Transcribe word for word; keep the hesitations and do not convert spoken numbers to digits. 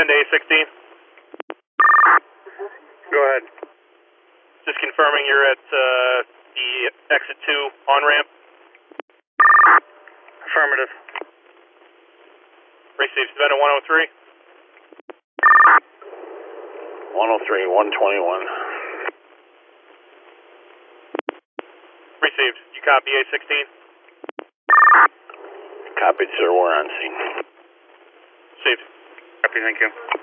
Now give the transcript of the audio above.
send A sixteen. Go ahead. Just confirming you're at uh, the exit two on-ramp. Affirmative. Received. Savannah one oh three. one oh three, one twenty-one. Received. You copy A sixteen? Copied, sir. We're on scene. Received. Copy, thank you.